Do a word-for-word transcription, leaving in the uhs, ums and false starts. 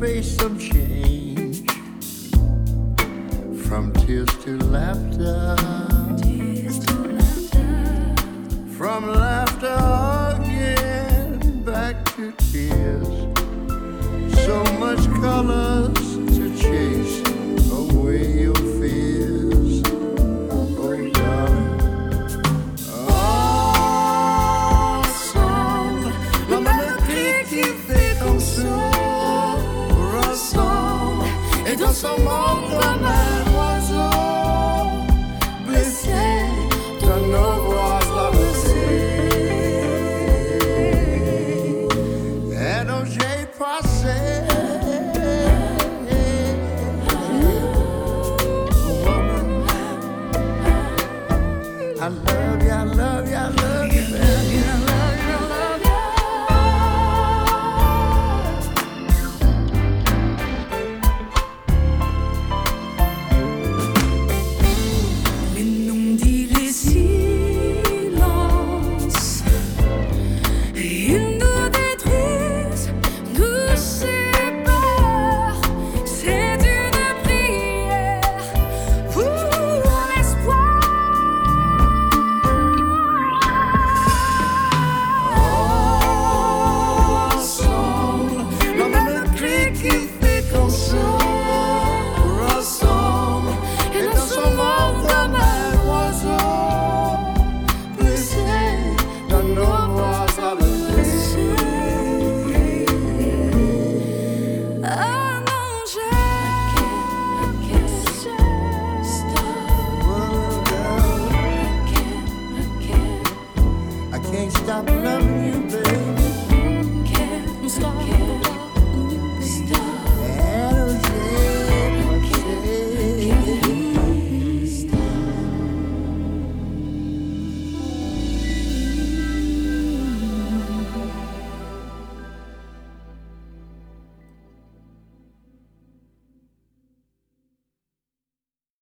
face some change, from tears to laughter, tears to laughter, from laughter again back to tears. So much colors to chase away your fears. Oh, darling. Ensemble, la mélodie qui fait comme ça, ressemble, et dans son monde comme un oiseau, blessé dans nos voix traversées. Et donc j'ai passé. I love you, I love you, I love you, baby. I love you, I love you. Les non-dits, les silences, ils nous détruisent, nous séparent. C'est une prière pour l'espoir. Ensemble, la même cri qui fait qu'on se ressemble, et dans son monde comme un oiseau, blessé dans nos voix traversées. Ah non, je can't stop. I can't stop loving you, baby. Can't stop.